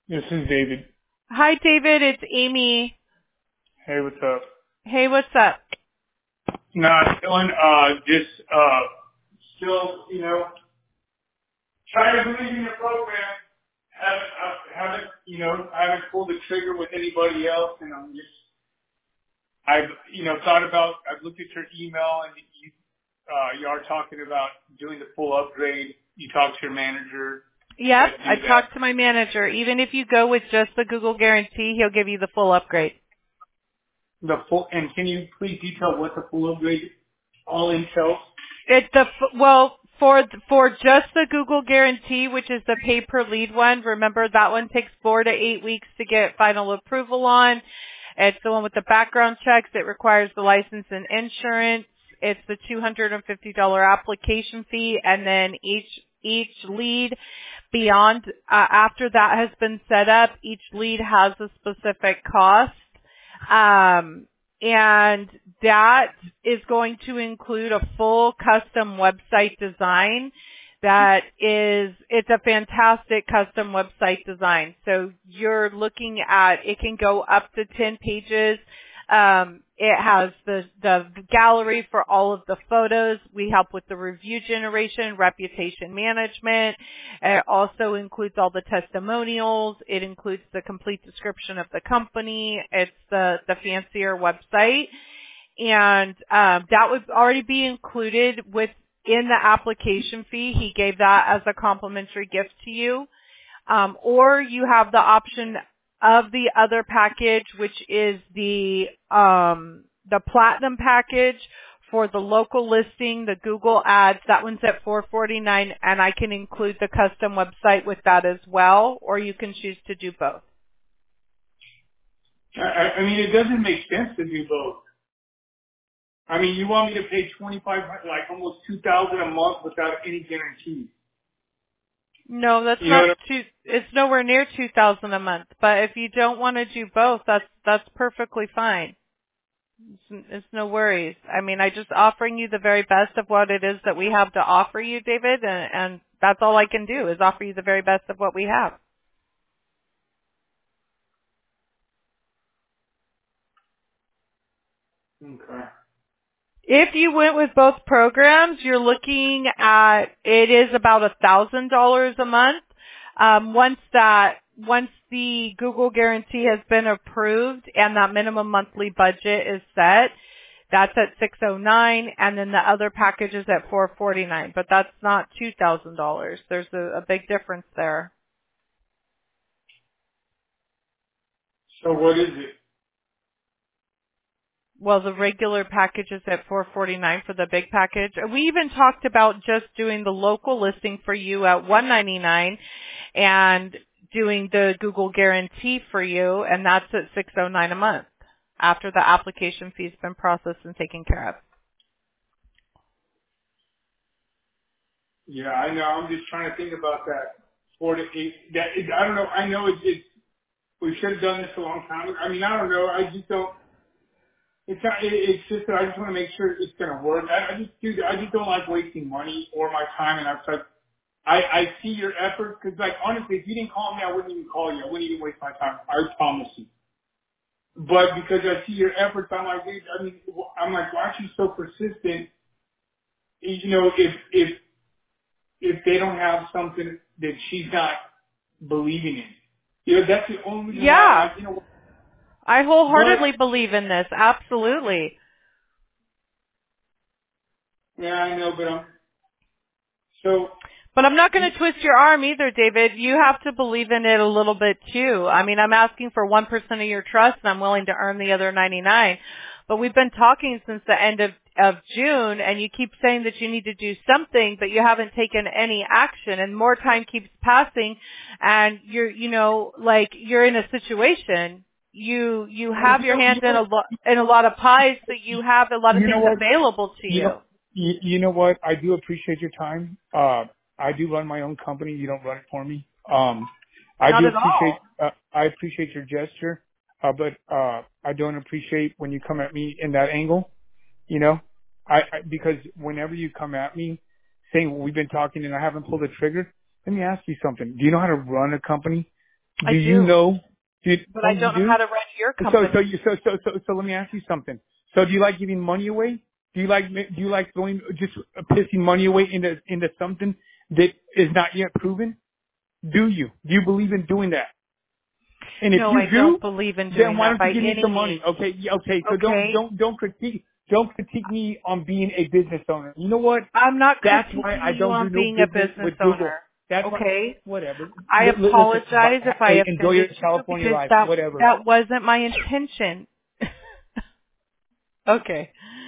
This is David. Hi, David. It's Amy. Hey, what's up? Hey, what's up? Not chilling. Just still, trying to believe in the program. Haven't pulled the trigger with anybody else, and I've looked at your email, and you are talking about doing the full upgrade. You talked to your manager. Yep, I talked to my manager. Even if you go with just the Google Guarantee, he'll give you the full upgrade. And can you please detail what the full upgrade all entails? For just the Google Guarantee, which is the pay per lead one, remember that one takes 4 to 8 weeks to get final approval on. It's the one with the background checks. It requires the license and insurance. It's the $250 application fee, and then each lead beyond after that has been set up, each lead has a specific cost. And that is going to include a full custom website design. It's a fantastic custom website design. So you're looking at, it can go up to 10 pages. It has the gallery for all of the photos. We help with the review generation, reputation management. It also includes all the testimonials. It includes the complete description of the company. It's the fancier website. And that would already be included in the application fee. He gave that as a complimentary gift to you. Or you have the option of the other package, which is the platinum package for the local listing, the Google ads. That one's at $449, and I can include the custom website with that as well, or you can choose to do both. I mean, it doesn't make sense to do both. I mean, you want me to pay $2,500, like almost $2,000 a month without any guarantee? No, that's not it's nowhere near $2,000 a month. But if you don't want to do both, that's perfectly fine. It's no worries. I mean, I just offering you the very best of what it is that we have to offer you, David, and that's all I can do is offer you the very best of what we have. Okay. If you went with both programs, you're looking at, it is about $1,000 a month. Once the Google Guarantee has been approved and that minimum monthly budget is set, that's at $609, and then the other package is at $449. But that's not $2,000. There's a big difference there. So what is it? Well, the regular package is at $449 for the big package. We even talked about just doing the local listing for you at $199 and doing the Google Guarantee for you, and that's at $609 a month after the application fee's been processed and taken care of. Yeah, I know. I'm just trying to think about that 4 to 8. I don't know. I know we should have done this a long time ago. I mean, I don't know. I just don't. It's just that I just want to make sure it's going to work. I just don't like wasting money or my time. And I see your efforts because, like, honestly, if you didn't call me, I wouldn't even call you. I wouldn't even waste my time. I promise you. But because I see your efforts, I'm like, dude, why aren't you so persistent? You know, if they don't have something that she's not believing in, you know, that's the only reason Yeah. why, I wholeheartedly believe in this. Absolutely. Yeah, I know, but But I'm not going to twist your arm either, David. You have to believe in it a little bit too. I mean, I'm asking for 1% of your trust, and I'm willing to earn the other 99. But we've been talking since the end of June, and you keep saying that you need to do something, but you haven't taken any action, and more time keeps passing, and you're in a situation. You have your hands in a lot of pies, so you have a lot of things available to you. You know what? I do appreciate your time. I do run my own company. You don't run it for me. I appreciate your gesture, but I don't appreciate when you come at me in that angle. You know, because whenever you come at me saying, well, we've been talking and I haven't pulled the trigger, let me ask you something. Do you know how to run a company? I Do you do, know? but I Oh, you don't know how do? to run your So, company. let me ask you something. So do you like giving money away? Do you like throwing, just pissing money away into something that is not yet proven? Do you? Do you believe in doing that? And if No, you I don't do, believe in then doing why that don't by you give me any some money? means. Okay, okay. So Okay? don't critique me on being a business owner. You know what? I'm not That's why I critiquing you don't do on no being a business business with Google. owner. That's why, Okay? whatever. I Listen, apologize if I hey, enjoy your offended you California because life, that whatever. that wasn't my intention. Okay.